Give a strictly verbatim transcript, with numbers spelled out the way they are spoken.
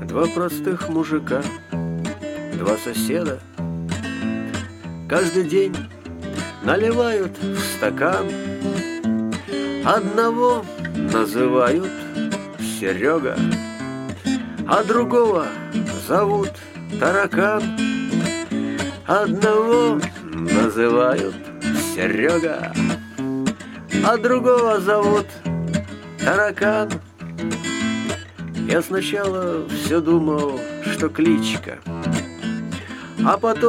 Два простых мужика, два соседа, каждый день наливают в стакан. Одного называют Серега, а другого зовут Таракан. Одного называют Серега, а другого зовут Таракан. Я сначала все думал, что кличка, а потом